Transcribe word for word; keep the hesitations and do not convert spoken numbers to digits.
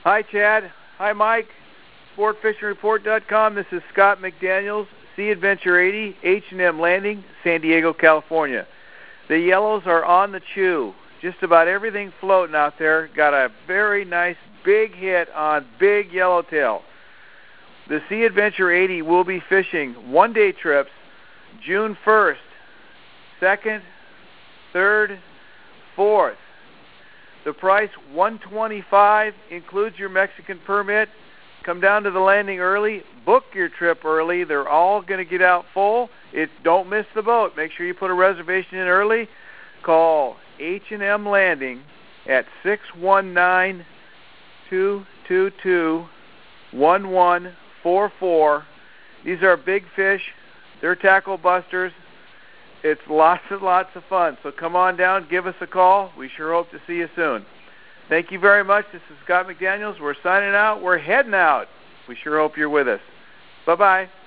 Hi, Chad. Hi, Mike. Sport Fishing Report dot com. This is Scott McDaniels, Sea Adventure eighty, H and M Landing, San Diego, California. The yellows are on the chew. Just about everything floating out there. Got a very nice big hit on big yellowtail. The Sea Adventure eighty will be fishing one-day trips June first, second, third, fourth. The price, one hundred twenty-five dollars, includes your Mexican permit. Come down to the landing early. Book your trip early. They're all going to get out full. It, don't miss the boat. Make sure you put a reservation in early. Call H and M Landing at six one nine, two two two, one one four four. These are big fish. They're tackle busters. It's lots and lots of fun. So come on down, give us a call. We sure hope to see you soon. Thank you very much. This is Scott McDaniels. We're signing out. We're heading out. We sure hope you're with us. Bye-bye.